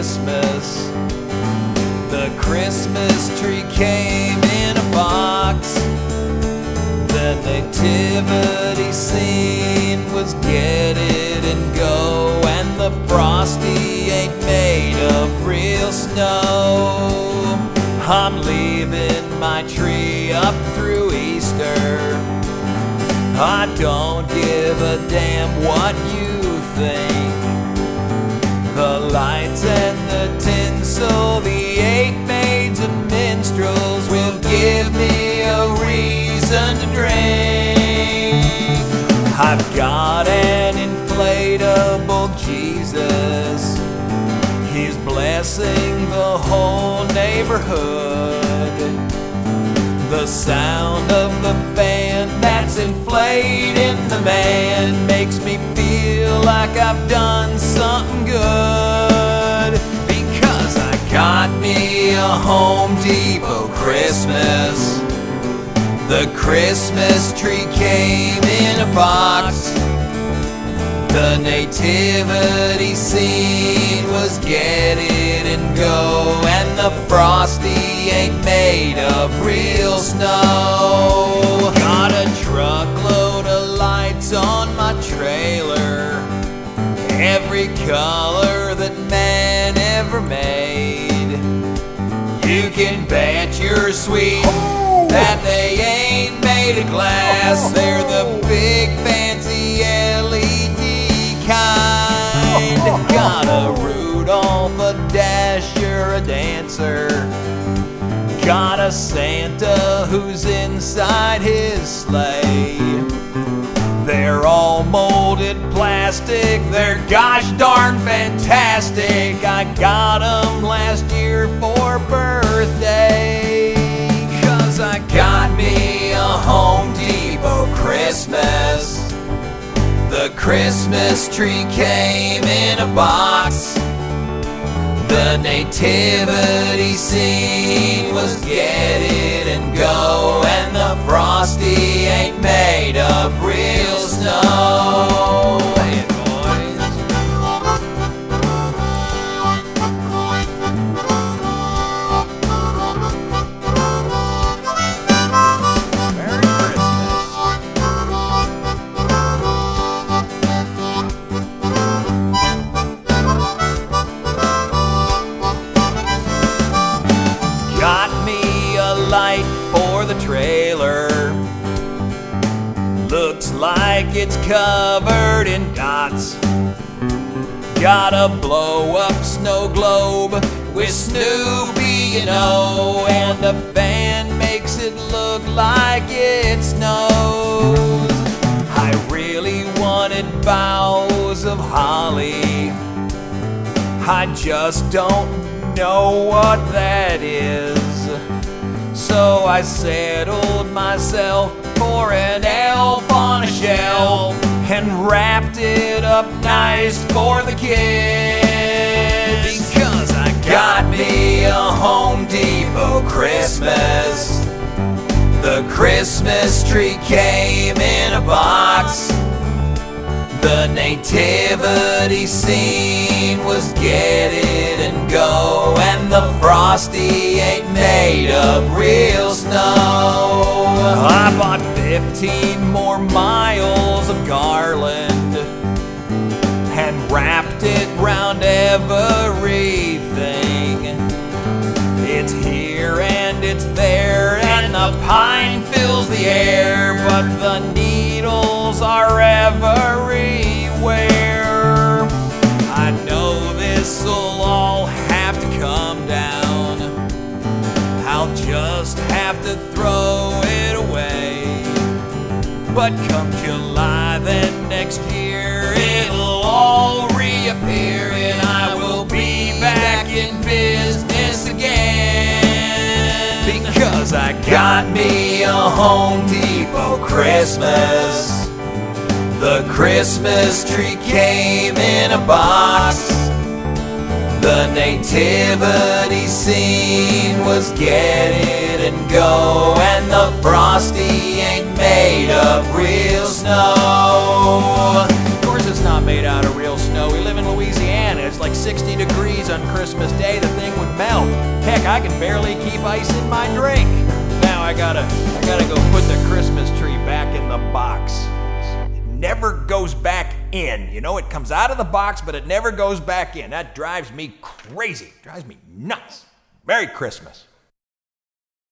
Christmas. The Christmas tree came in a box. The nativity scene was get it and go, and the frosty ain't made of real snow. I'm leaving my tree up through Easter. I don't give a damn what you think. The lights and the tinsel, the 8 maids and minstrels will give me a reason to drink. I've got an inflatable Jesus. He's blessing the whole neighborhood. The sound of the fan that's inflating the man makes me feel like I've done something good. Because I got me a Home Depot Christmas. The Christmas tree came in a box. The nativity scene was get it and go, and the frosty ain't made of real snow. Got a truckload of lights on my trailer, every color that man ever made. You can bet your sweet that they ain't made of glass. They're the big fancy LED kind. Got a Rudolph, a Dasher, a Dancer. Got a Santa who's inside his sleigh. They're all molded plastic, they're gosh darn fantastic. I got them last year for birthday. 'Cause I got me a Home Depot Christmas. The Christmas tree came in a box. The nativity scene was get it and go, and the frosty ain't made of real snow. Hey, boys. Merry Christmas. Got me a light for the trailer. Looks like it's covered in dots. Got a blow-up snow globe with Snoopy, you know, and the fan makes it look like it snows. I really wanted boughs of holly. I just don't know what that is. So I settled myself for an elf on a shelf and wrapped it up nice for the kids. Because I got me a Home Depot Christmas. The Christmas tree came in a box. The nativity scene was get it and go, and the frosty ain't made of real snow. I bought 15 more miles of garland and wrapped it round everything. It's here and it's there, and the pine fills the air, but the needles are everywhere. I know this'll all have to come down. I'll just have to throw it away. But come July then next year, it'll all reappear, and I will be back in business again. Because I got me a Home Depot Christmas. The Christmas tree came in a box. The nativity scene was get it and go, and the frosty ain't made of real snow. Of course it's not made out of real snow. We live in Louisiana. It's like 60 degrees on Christmas Day. The thing would melt. Heck, I can barely keep ice in my drink. Now I gotta go put the Christmas tree back in the box. It never goes back in. You know, it comes out of the box, but it never goes back in. That drives me crazy. Drives me nuts. Merry Christmas.